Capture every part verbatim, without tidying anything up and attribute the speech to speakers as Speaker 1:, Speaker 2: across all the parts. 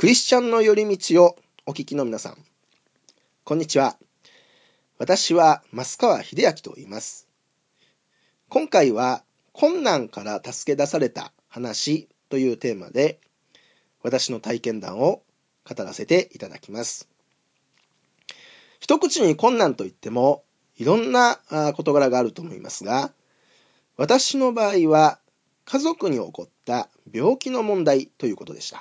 Speaker 1: クリスチャンの寄り道をお聞きの皆さん、こんにちは。私は増川秀明と言います。今回は困難から助け出された話というテーマで私の体験談を語らせていただきます。一口に困難といってもいろんな事柄があると思いますが、私の場合は家族に起こった病気の問題ということでした。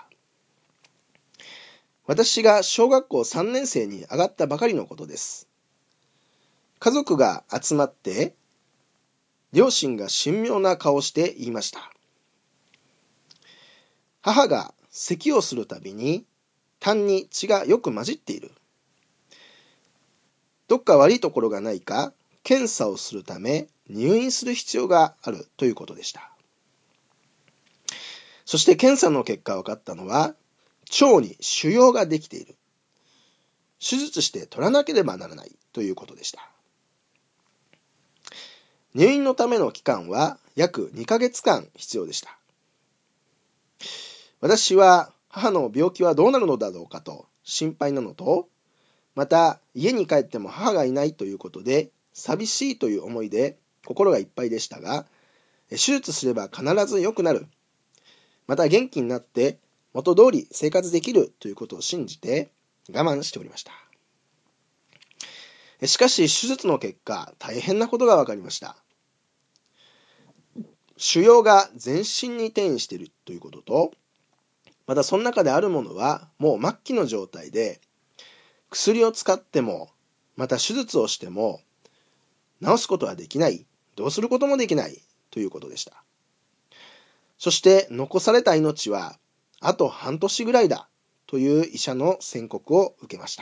Speaker 1: 私が小学校さんねん生に上がったばかりのことです。家族が集まって、両親が神妙な顔をして言いました。母が咳をするたびに、痰に血がよく混じっている。どっか悪いところがないか、検査をするため入院する必要があるということでした。そして検査の結果分かったのは、腸に腫瘍ができている。手術して取らなければならないということでした。入院のための期間は約にかげつかん必要でした。私は母の病気はどうなるのだろうかと心配なのと、また家に帰っても母がいないということで寂しいという思いで心がいっぱいでしたが、手術すれば必ず良くなる。また元気になって元通り生活できるということを信じて我慢しておりました。しかし手術の結果、大変なことが分かりました。腫瘍が全身に転移しているということと、またその中であるものはもう末期の状態で、薬を使っても、また手術をしても治すことはできない、どうすることもできないということでした。そして残された命はあと半年ぐらいだという医者の宣告を受けました。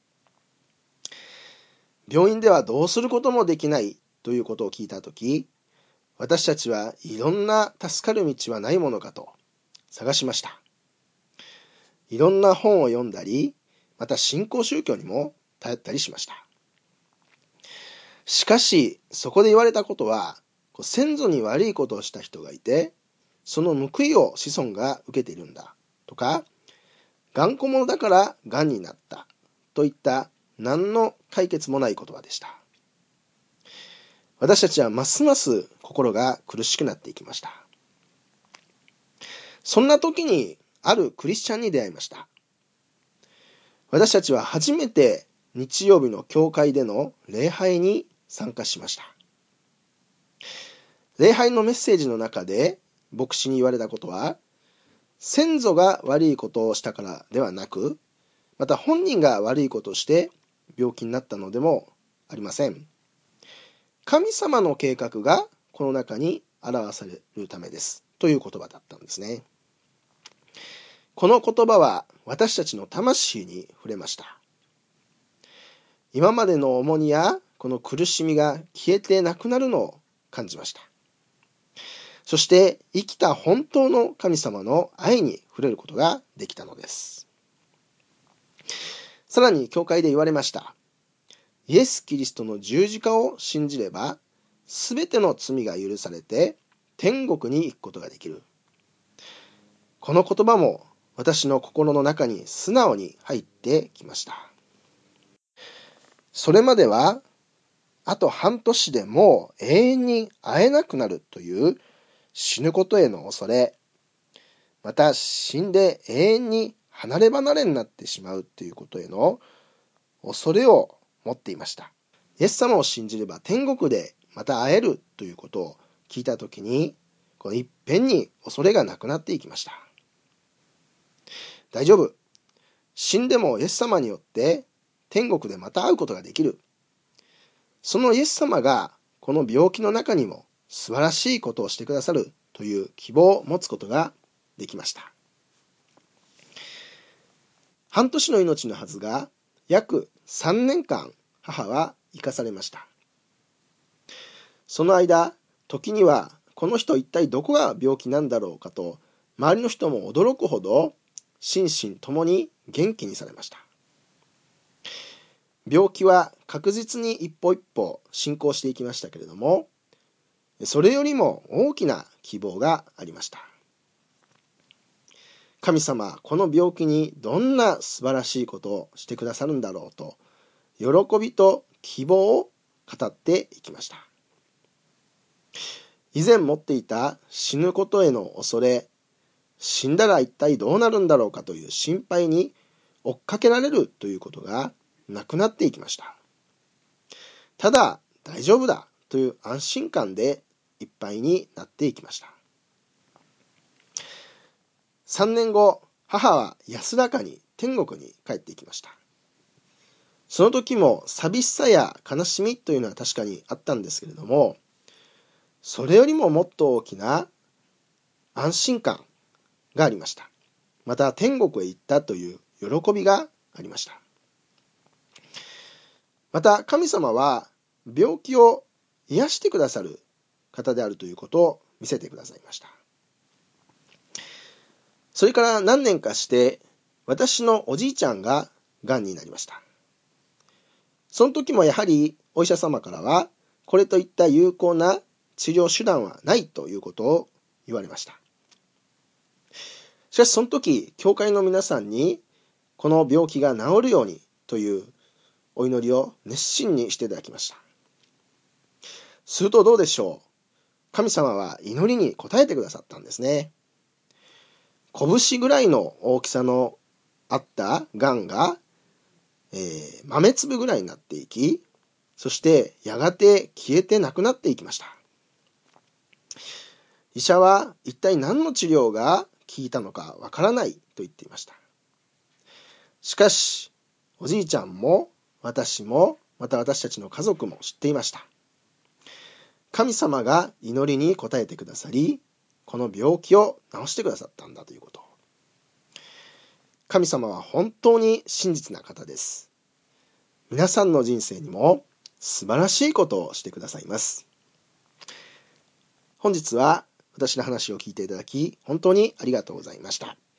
Speaker 1: 病院ではどうすることもできないということを聞いたとき、私たちはいろんな助かる道はないものかと探しました。いろんな本を読んだり、また新興宗教にも頼ったりしました。しかし、そこで言われたことは、先祖に悪いことをした人がいて、その報いを子孫が受けているんだとか、頑固者だから癌になったといった何の解決もない言葉でした。私たちはますます心が苦しくなっていきました。そんな時にあるクリスチャンに出会いました。私たちは初めて日曜日の教会での礼拝に参加しました。礼拝のメッセージの中で牧師に言われたことは、先祖が悪いことをしたからではなく、また本人が悪いことをして病気になったのでもありません。神様の計画がこの中に表されるためですという言葉だったんですね。この言葉は私たちの魂に触れました。今までの重荷やこの苦しみが消えてなくなるのを感じました。そして生きた本当の神様の愛に触れることができたのです。さらに教会で言われました。イエス・キリストの十字架を信じれば、すべての罪が許されて天国に行くことができる。この言葉も私の心の中に素直に入ってきました。それまでは、あと半年でもう永遠に会えなくなるという死ぬことへの恐れ、また死んで永遠に離れ離れになってしまうということへの恐れを持っていました。イエス様を信じれば天国でまた会えるということを聞いたときに、このいっぺんに恐れがなくなっていきました。大丈夫。死んでもイエス様によって天国でまた会うことができる。そのイエス様がこの病気の中にも素晴らしいことをしてくださるという希望を持つことができました。半年の命のはずが約さんねんかん母は生かされました。その間、時にはこの人一体どこが病気なんだろうかと周りの人も驚くほど心身ともに元気にされました。病気は確実に一歩一歩進行していきましたけれども、それよりも大きな希望がありました。 神様、この病気にどんな素晴らしいことをしてくださるんだろうと、喜びと希望を語っていきました。以前持っていた死ぬことへの恐れ、死んだら一体どうなるんだろうかという心配に追っかけられるということがなくなっていきました。ただ大丈夫だという安心感でいっぱいになっていきました。さんねんご、母は安らかに天国に帰っていきました。その時も寂しさや悲しみというのは確かにあったんですけれども、それよりももっと大きな安心感がありました。また天国へ行ったという喜びがありました。また神様は病気を癒してくださる方であるということを見せてくださいました。それから何年かして私のおじいちゃんががんになりました。その時もやはりお医者様からはこれといった有効な治療手段はないということを言われました。しかしその時教会の皆さんにこの病気が治るようにというお祈りを熱心にしていただきました。するとどうでしょう。神様は祈りに応えてくださったんですね。拳ぐらいの大きさのあったがんが、えー、豆粒ぐらいになっていき、そしてやがて消えてなくなっていきました。医者は一体何の治療が効いたのかわからないと言っていました。しかしおじいちゃんも私もまた私たちの家族も知っていました。神様が祈りに応えてくださり、この病気を治してくださったんだということ。神様は本当に真実な方です。皆さんの人生にも素晴らしいことをしてくださいます。本日は私の話を聞いていただき、本当にありがとうございました。